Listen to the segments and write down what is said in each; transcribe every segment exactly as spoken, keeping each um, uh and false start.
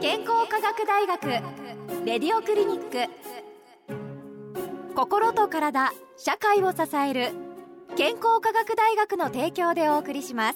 健康科学大学レディオクリニック、心と体、社会を支える健康科学大学の提供でお送りします。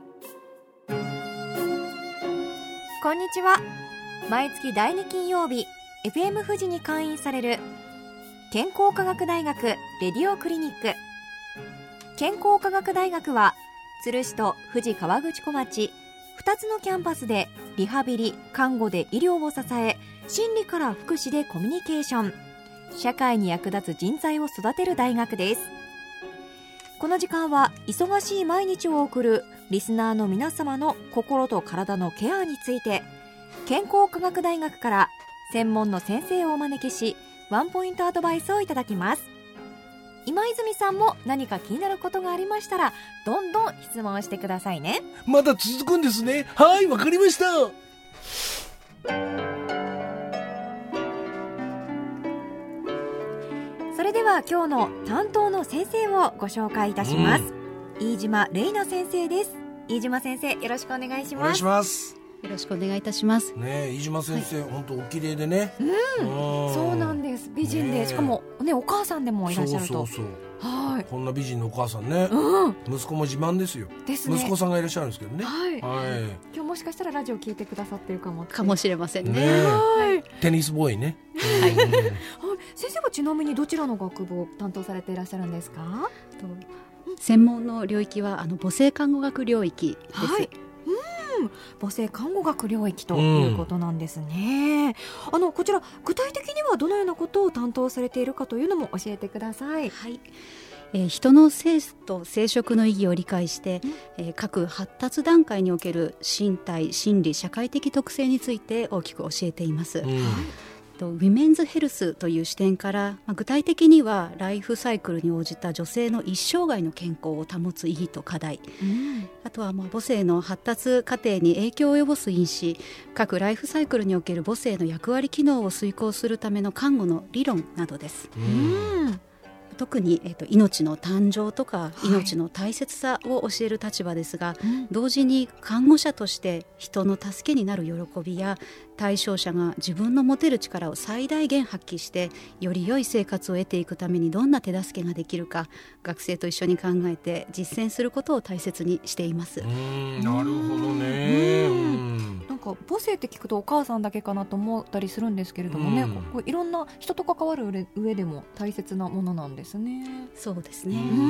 こんにちは。毎月だいに金曜日 エフエム 富士に開院される健康科学大学レディオクリニック。健康科学大学は鶴市と富士河口湖町ふたつのキャンパスでリハビリ、看護で医療を支え、心理から福祉でコミュニケーション、社会に役立つ人材を育てる大学です。この時間は忙しい毎日を送るリスナーの皆様の心と体のケアについて、健康科学大学から専門の先生をお招きし、ワンポイントアドバイスをいただきます。今泉さんも何か気になることがありましたら、どんどん質問してくださいね。 まだ続くんですね。はい、わかりました。 それでは今日の担当の先生をご紹介いたします、うん、飯島玲奈先生です。飯島先生、よろしくお願いします。 お願いします。 よろしくお願いいたしますね。飯島先生、はい、本当お綺麗でね、 うん、そうなんです。美人で、ね、しかも、ね、お母さんでもいらっしゃると。 そうそうそう、 はい、 こんな美人のお母さんね、うん、息子も自慢ですよ。ですね。息子さんがいらっしゃるんですけどね、はいはい、 今日もしかしたらラジオ聞いてくださってるかもかもしれません ね, ね、はい、テニスボーイね、はい、 先生はちなみにどちらの学部を担当されていらっしゃるんですか？ 専門の領域はあの母性看護学領域です、はい、 うん、母性看護学領域ということなんですね、うん、あのこちら具体的にはどのようなことを担当されているかというのも教えてください。 はい、えー、人の性と生殖の意義を理解して、えー、各発達段階における身体、心理、社会的特性について大きく教えています、うん、ウィメンズヘルスという視点から、まあ、具体的にはライフサイクルに応じた女性の一生涯の健康を保つ意義と課題、うん、あとはまあ母性の発達過程に影響を及ぼす因子、各ライフサイクルにおける母性の役割機能を遂行するための看護の理論などです、うん、特に、えーと、命の誕生とか命の大切さを教える立場ですが、はい、同時に看護者として人の助けになる喜びや対象者が自分の持てる力を最大限発揮してより良い生活を得ていくためにどんな手助けができるか、学生と一緒に考えて実践することを大切にしています。 うーん、なるほどね。うん、 なんか母性って聞くとお母さんだけかなと思ったりするんですけれどもね、こういろんな人と関わる上でも大切なものなんですね。 そうですね。 うん、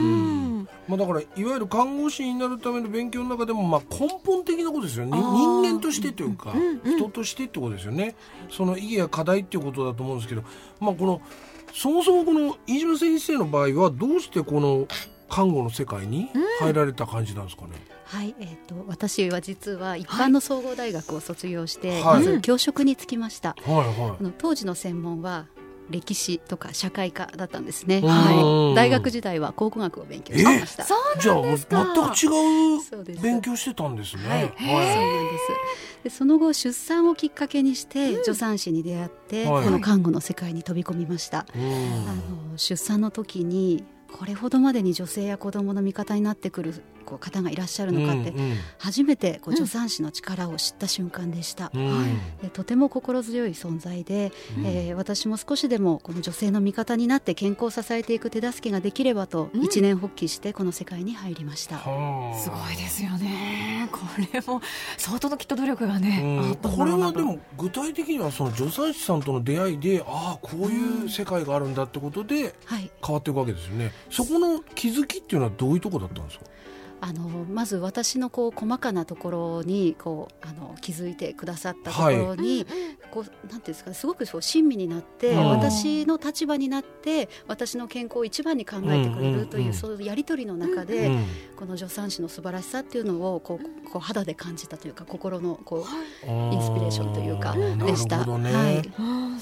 まあ、だからいわゆる看護師になるための勉強の中でも、まあ根本的なことですよね。人間としてというか、うんうん、人としてってことですよね。その意義や課題っていうことだと思うんですけど、まあ、このそもそもこの飯島先生の場合はどうしてこの看護の世界に入られた感じなんですかね。 うん、はい、えーと、私は実は一般の総合大学を卒業して、 はい、 まず教職に就きました、 はいはい、 あの当時の専門は歴史とか社会科だったんですね、はい、大学時代は考古学を勉強してました。 そうなんですか。 じゃあ全く違う勉強してたんですね。はい、はい、 そうなんです。でその後出産をきっかけにして、うん、助産師に出会って、はい、この看護の世界に飛び込みました、うん、あの出産の時にこれほどまでに女性や子どもの味方になってくるこう方がいらっしゃるのかって、うんうん、初めてこう助産師の力を知った瞬間でした、うん、でとても心強い存在で、うん、えー、私も少しでもこの女性の味方になって健康を支えていく手助けができればと、うん、一年発起してこの世界に入りました、 うん、すごいですよね。これも相当のきっと努力がね、 うん、これはでも具体的にはその助産師さんとの出会いで、ああこういう世界があるんだってことで変わっていくわけですよね、はい、そこの気づきっていうのはどういうところだったんですか。 あのまず私のこう細かなところにこうあの気づいてくださったところに、はい、こうなんていうんですか、すごくそう親身になって、うん、私の立場になって私の健康を一番に考えてくれるという、うんうんうん、そういうやり取りの中で、うん、この助産師の素晴らしさっていうのをこうこう肌で感じたというか、心のこうインスピレーションというかでした。 なるほどね、はい、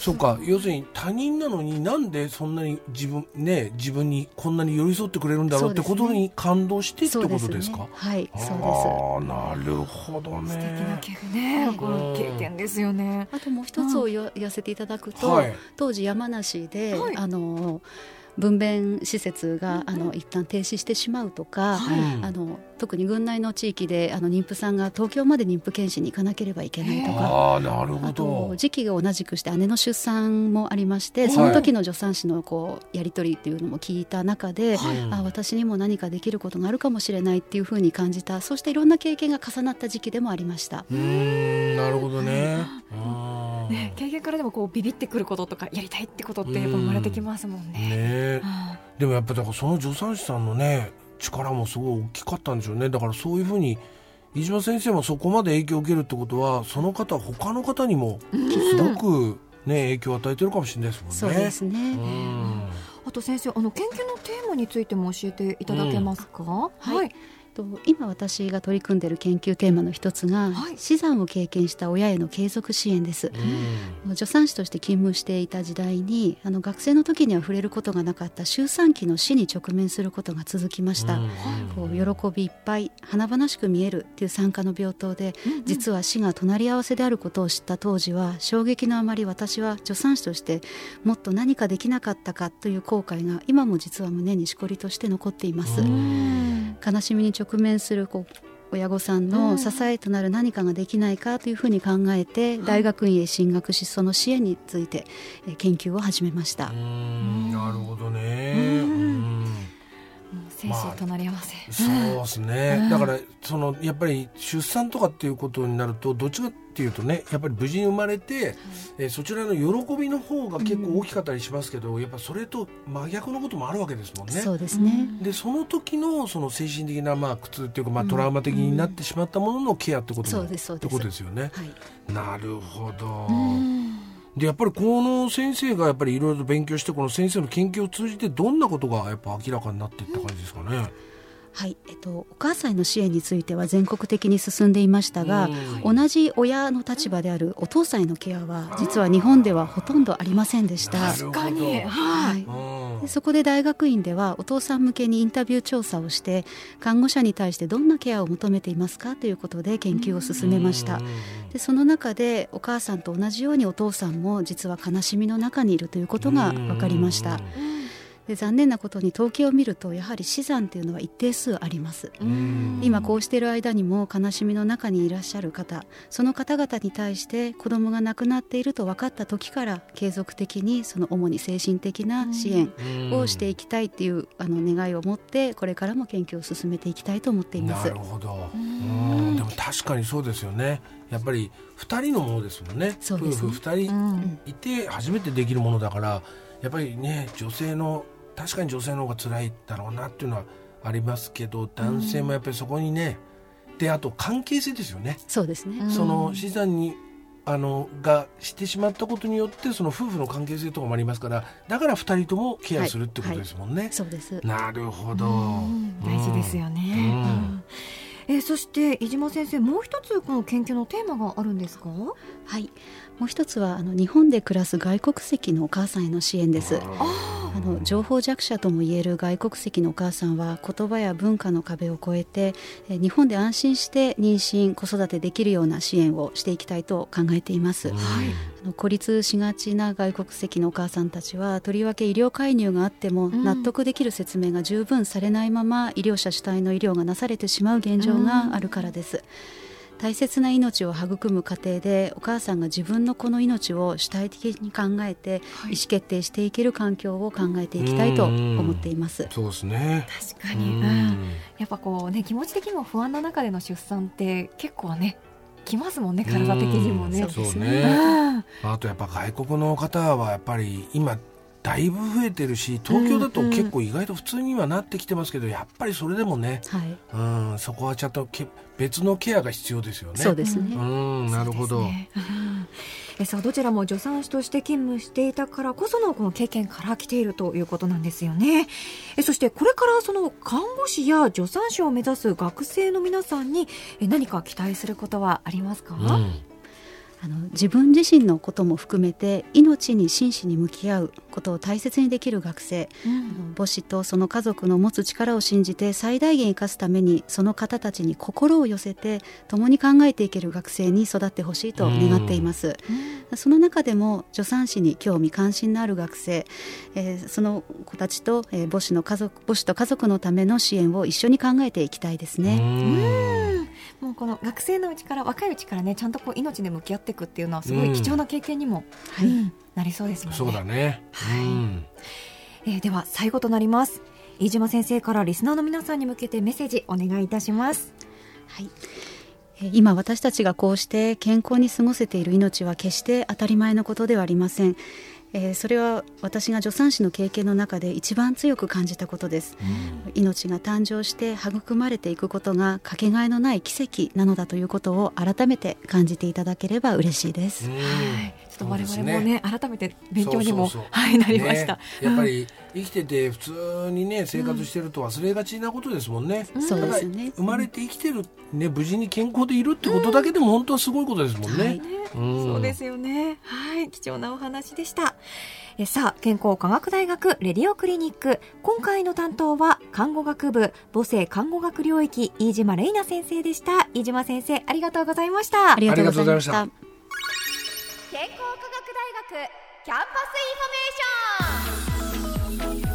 そうか、要するに他人なのになんでそんなに自分、ね、自分にこんなに寄り添ってくれるんだろうってことに感動してってことですか。 はい、そうです。 あ、なるほどね。 素敵な経験、ね、この経験ですよね。 あともう一つを言わせていただくと、はい、当時山梨で、はい、あの分娩施設があの一旦停止してしまうとか、はい、あの特に郡内の地域であの妊婦さんが東京まで妊婦検診に行かなければいけないとか、 あ、なるほど。 あと時期が同じくして姉の出産もありまして、その時の助産師のこうやり取りっていうのも聞いた中で、はい、あ私にも何かできることがあるかもしれないっていうふうに感じた、そうしていろんな経験が重なった時期でもありました。 うーん、なるほどね。 あね、経験からでもこうビビってくることとかやりたいってことってやっぱ生まれてきますもんね。 ね、でもやっぱだからその助産師さんのね力もすごい大きかったんでしょうね。だからそういうふうに飯島先生もそこまで影響を受けるってことは、その方他の方にもすごく、ね、影響を与えてるかもしれないですもんね。 そうですね。うん、 あと先生、あの研究のテーマについても教えていただけますか？うん、はい、はい、 今私が取り組んでいる研究テーマの一つが、はい、死産を経験した親への継続支援です。うん、助産師として勤務していた時代にあの学生の時には触れることがなかった周産期の死に直面することが続きました。うん、こう喜びいっぱい華々しく見えるっていう産科の病棟で、うんうん、実は死が隣り合わせであることを知った当時は衝撃のあまり、私は助産師としてもっと何かできなかったかという後悔が今も実は胸にしこりとして残っています。うん、悲しみに直面するこう親御さんの支えとなる何かができないかというふうに考えて、うん、大学院へ進学し、その支援について研究を始めました。 うーん、なるほどね。うん、 生死隣り合わせ、 まあ、そうですね。うん、だからそのやっぱり出産とかっていうことになると、どっちかっていうとね、やっぱり無事に生まれて、うん、えー、そちらの喜びの方が結構大きかったりしますけど、うん、やっぱそれと真逆のこともあるわけですもんね。 そうですね。 でその時のその精神的なまあ苦痛っていうか、まあ、トラウマ的になってしまったもののケアってことも、うん、ってことですよね。はい、なるほど。うん、でやっぱりこの先生がやっぱりいろいろと勉強して、この先生の研究を通じてどんなことがやっぱ明らかになっていった感じですかね。 はい、えっと、お母さんへの支援については全国的に進んでいましたが、同じ親の立場であるお父さんへのケアは実は日本ではほとんどありませんでした。 確かに、はい、 でそこで大学院ではお父さん向けにインタビュー調査をして、看護者に対してどんなケアを求めていますかということで研究を進めました。でその中でお母さんと同じようにお父さんも実は悲しみの中にいるということが分かりました。で残念なことに統計を見ると、やはり死産というのは一定数あります。今こうしている間にも悲しみの中にいらっしゃる方、その方々に対して子供が亡くなっていると分かった時から継続的にその主に精神的な支援をしていきたいというあの願いを持って、これからも研究を進めていきたいと思っています。 なるほど。うんでも確かにそうですよね。やっぱりふたりのものですもんね。 そうですね。 夫婦ふたりいて初めてできるものだから、やっぱりね、女性の確かに女性の方が辛いだろうなっていうのはありますけど、男性もやっぱりそこにね、うん、であと関係性ですよね。 そうですね。 その死産にあのがしてしまったことによって、その夫婦の関係性とかもありますから、だからふたりともケアするってことですもんね。はいはい、 そうです。 なるほど。 大事ですよね。うんうんえー、そして飯島先生、もう一つこの研究のテーマがあるんですか？ はい、もう一つはあの日本で暮らす外国籍のお母さんへの支援です。ああの情報弱者ともいえる外国籍のお母さんは、言葉や文化の壁を越えて、えー、日本で安心して妊娠子育てできるような支援をしていきたいと考えています。はい、あの孤立しがちな外国籍のお母さんたちは、とりわけ医療介入があっても納得できる説明が十分されないまま、医療者主体の医療がなされてしまう現状があるからです。大切な命を育む過程で、お母さんが自分のこの命を主体的に考えて意思決定していける環境を考えていきたいと思っています。 そうですね。 確かに、うん、やっぱこうね、気持ち的にも不安な中での出産って結構ねきますもんね、体的にもね。 そうですね。あとやっぱ外国の方はやっぱり今だいぶ増えてるし、東京だと結構意外と普通にはなってきてますけど、うんうん、やっぱりそれでもね、はい、うん、そこはちゃんとけ別のケアが必要ですよね。 そうですね。 うん、なるほど。 ね、うん、えさあどちらも助産師として勤務していたからこそのこの経験から来ているということなんですよね。えそしてこれからその看護師や助産師を目指す学生の皆さんにえ何か期待することはありますか？うん、 あの自分自身のことも含めて命に真摯に向き合うことを大切にできる学生、うん、あの母子とその家族の持つ力を信じて最大限生かすためにその方たちに心を寄せて共に考えていける学生に育ってほしいと願っています、うん、その中でも助産師に興味関心のある学生、えー、その子たちと、えー、母子の家族母子と家族のための支援を一緒に考えていきたいですね。 うんもうこの学生のうちから若いうちからねちゃんとこう命で向き合っていくっていうのはすごい貴重な経験にも、うんうん、なりそうですもんね。 そうだね、 はいうんえー、では最後となります。飯島先生からリスナーの皆さんに向けてメッセージお願いいたします。 はい、今私たちがこうして健康に過ごせている命は決して当たり前のことではありません。えー、それは私が助産師の経験の中で一番強く感じたことです、うん、命が誕生して育まれていくことがかけがえのない奇跡なのだということを改めて感じていただければ嬉しいです、 うん、はいちょっと我々もね改めて勉強にもそうそうそう、はい、なりました、ね、 やっぱり生きてて普通にね生活してると忘れがちなことですもんね、 うん、そうですね。 生まれて生きてる、ね、無事に健康でいるってことだけでも本当はすごいことですもんね、はいうん、そうですよね。はい貴重なお話でした。えさあ健康科学大学レディオクリニック、今回の担当は看護学部母性看護学領域飯島玲奈先生でした。飯島先生ありがとうございました。 ありがとうございました。 健康科学大学キャンパスインフォメ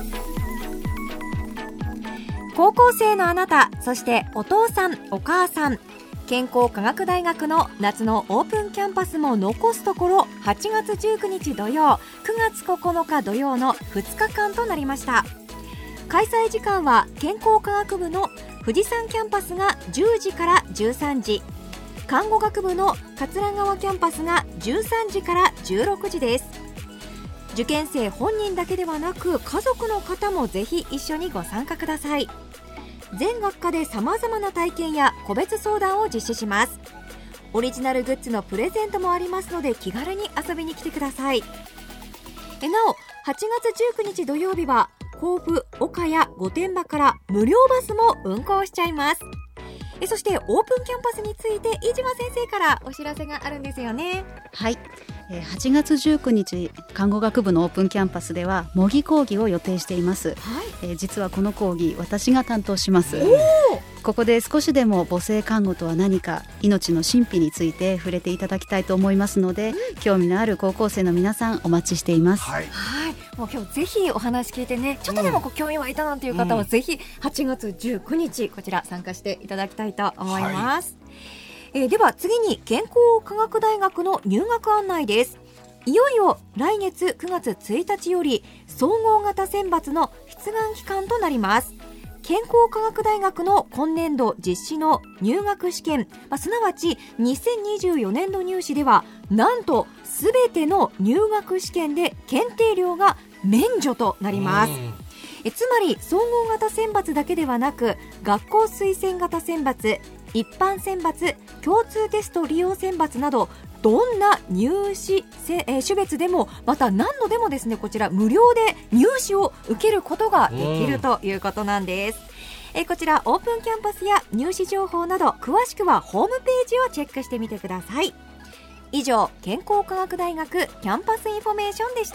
ーション。高校生のあなた、そしてお父さんお母さん、健康科学大学の夏のオープンキャンパスも残すところはちがつじゅうくにち土曜、くがつここのか土曜のふつかかんとなりました。開催時間は健康科学部の富士山キャンパスがじゅうじからじゅうさんじ、看護学部の桂川キャンパスがじゅうさんじからじゅうろくじです。受験生本人だけではなく家族の方もぜひ一緒にご参加ください。全学科で様々な体験や個別相談を実施します。オリジナルグッズのプレゼントもありますので気軽に遊びに来てください。えなおはちがつじゅうくにち土曜日は甲府、岡谷、御殿場から無料バスも運行しちゃいます。えそしてオープンキャンパスについて飯島先生からお知らせがあるんですよね。 はい、はちがつじゅうくにち看護学部のオープンキャンパスでは模擬講義を予定しています、はいえー、実はこの講義私が担当します。ここで少しでも母性看護とは何か、命の神秘について触れていただきたいと思いますので、うん、興味のある高校生の皆さんお待ちしています。 はい、はい、もう今日ぜひお話聞いてねちょっとでもこう興味湧いたなんていう方は、うん、ぜひはちがつじゅうくにちこちら参加していただきたいと思います、はいえー、では次に健康科学大学の入学案内です。いよいよ来月くがつついたちより総合型選抜の出願期間となります。健康科学大学の今年度実施の入学試験、まあ、すなわちにせんにじゅうよねんど入試ではなんとすべての入学試験で検定料が免除となります。えつまり総合型選抜だけではなく学校推薦型選抜、一般選抜、共通テスト利用選抜などどんな入試、えー、種別でもまた何度でもですねこちら無料で入試を受けることができるということなんです。えー、こちらオープンキャンパスや入試情報など詳しくはホームページをチェックしてみてください。以上健康科学大学キャンパスインフォメーションでした。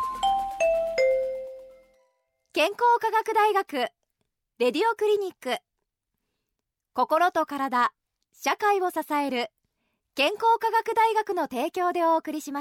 健康科学大学レディオクリニック、心と体、社会を支える健康科学大学の提供でお送りしました。